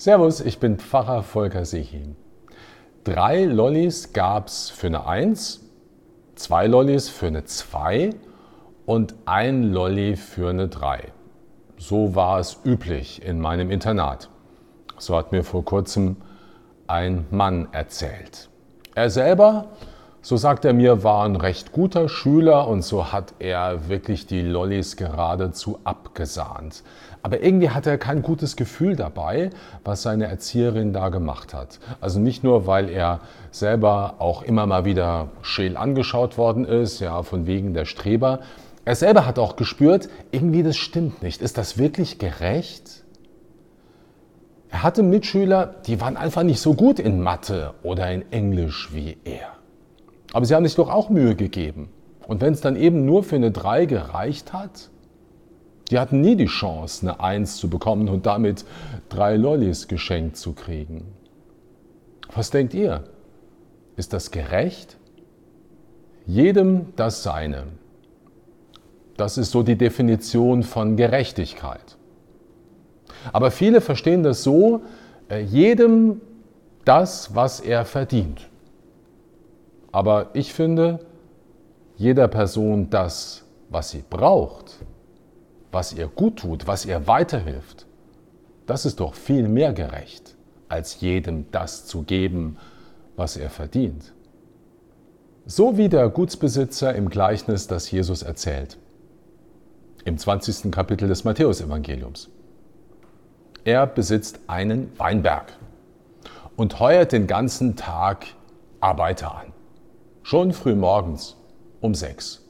Servus, ich bin Pfarrer Volker Sechin. 3 Lollis gab es für eine 1, 2 Lollis für eine 2 und 1 Lolli für eine 3. So war es üblich in meinem Internat. So hat mir vor kurzem ein Mann erzählt. Er selber, so sagt er mir, war ein recht guter Schüler und so hat er wirklich die Lollis geradezu abgesahnt. Aber irgendwie hat er kein gutes Gefühl dabei, was seine Erzieherin da gemacht hat. Also nicht nur, weil er selber auch immer mal wieder scheel angeschaut worden ist, ja, von wegen der Streber. Er selber hat auch gespürt, irgendwie das stimmt nicht. Ist das wirklich gerecht? Er hatte Mitschüler, die waren einfach nicht so gut in Mathe oder in Englisch wie er. Aber sie haben sich doch auch Mühe gegeben. Und wenn es dann eben nur für eine 3 gereicht hat, die hatten nie die Chance, eine 1 zu bekommen und damit 3 Lollis geschenkt zu kriegen. Was denkt ihr? Ist das gerecht? Jedem das Seine. Das ist so die Definition von Gerechtigkeit. Aber viele verstehen das so, jedem das, was er verdient. Aber ich finde, jeder Person das, was sie braucht, was ihr gut tut, was ihr weiterhilft, das ist doch viel mehr gerecht, als jedem das zu geben, was er verdient. So wie der Gutsbesitzer im Gleichnis, das Jesus erzählt, im 20. Kapitel des Matthäusevangeliums. Er besitzt einen Weinberg und heuert den ganzen Tag Arbeiter an. Schon früh morgens um 6.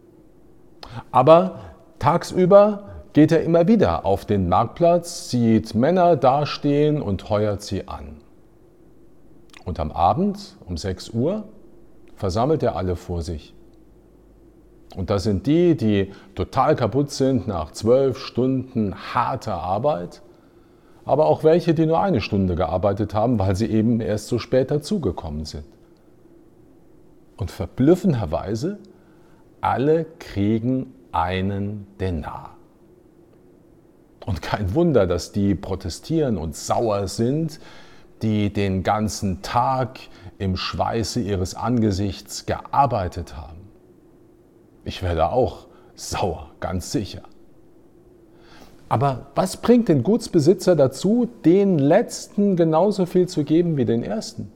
Aber tagsüber geht er immer wieder auf den Marktplatz, sieht Männer dastehen und heuert sie an. Und am Abend um 6 Uhr versammelt er alle vor sich. Und das sind die, die total kaputt sind nach 12 Stunden harter Arbeit, aber auch welche, die nur 1 Stunde gearbeitet haben, weil sie eben erst so spät dazugekommen sind. Und verblüffenderweise, alle kriegen einen Denar. Und kein Wunder, dass die protestieren und sauer sind, die den ganzen Tag im Schweiße ihres Angesichts gearbeitet haben. Ich werde auch sauer, ganz sicher. Aber was bringt den Gutsbesitzer dazu, den Letzten genauso viel zu geben wie den Ersten?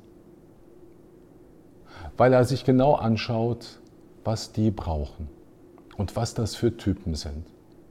Weil er sich genau anschaut, was die brauchen und was das für Typen sind.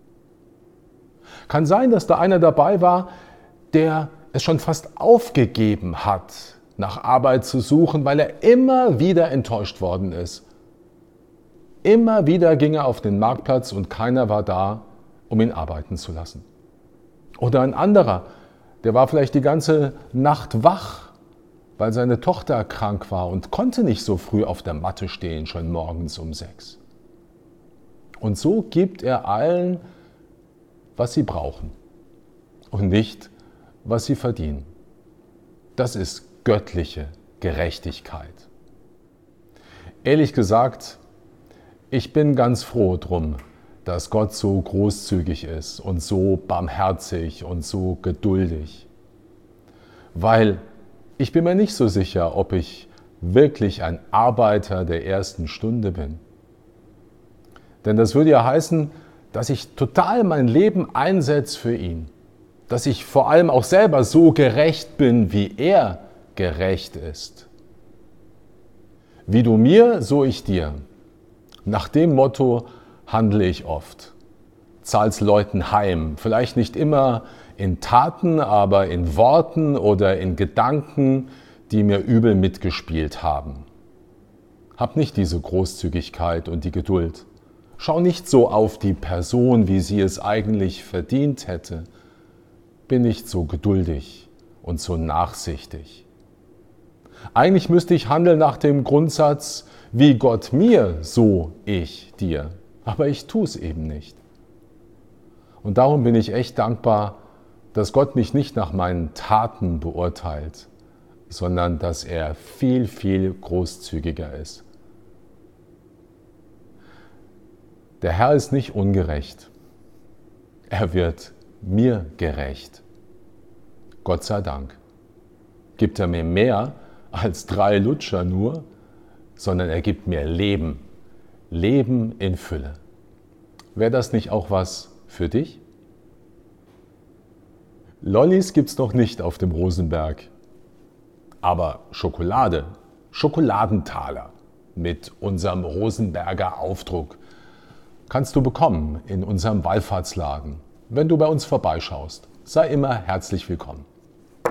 Kann sein, dass da einer dabei war, der es schon fast aufgegeben hat, nach Arbeit zu suchen, weil er immer wieder enttäuscht worden ist. Immer wieder ging er auf den Marktplatz und keiner war da, um ihn arbeiten zu lassen. Oder ein anderer, der war vielleicht die ganze Nacht wach, weil seine Tochter krank war und konnte nicht so früh auf der Matte stehen, schon morgens um 6. Und so gibt er allen, was sie brauchen und nicht, was sie verdienen. Das ist göttliche Gerechtigkeit. Ehrlich gesagt, ich bin ganz froh drum, dass Gott so großzügig ist und so barmherzig und so geduldig. Weil ich bin mir nicht so sicher, ob ich wirklich ein Arbeiter der ersten Stunde bin. Denn das würde ja heißen, dass ich total mein Leben einsetze für ihn. Dass ich vor allem auch selber so gerecht bin, wie er gerecht ist. Wie du mir, so ich dir. Nach dem Motto handle ich oft. Zahl's Leuten heim. Vielleicht nicht immer in Taten, aber in Worten oder in Gedanken, die mir übel mitgespielt haben. Hab nicht diese Großzügigkeit und die Geduld. Schau nicht so auf die Person, wie sie es eigentlich verdient hätte. Bin nicht so geduldig und so nachsichtig. Eigentlich müsste ich handeln nach dem Grundsatz, wie Gott mir, so ich dir. Aber ich tue es eben nicht. Und darum bin ich echt dankbar, dass Gott mich nicht nach meinen Taten beurteilt, sondern dass er viel, viel großzügiger ist. Der Herr ist nicht ungerecht. Er wird mir gerecht. Gott sei Dank. Gibt er mir mehr als 3 Lutscher nur, sondern er gibt mir Leben. Leben in Fülle. Wäre das nicht auch was für dich? Lollis gibt's noch nicht auf dem Rosenberg. Aber Schokolade, Schokoladentaler mit unserem Rosenberger Aufdruck kannst du bekommen in unserem Wallfahrtsladen. Wenn du bei uns vorbeischaust, sei immer herzlich willkommen.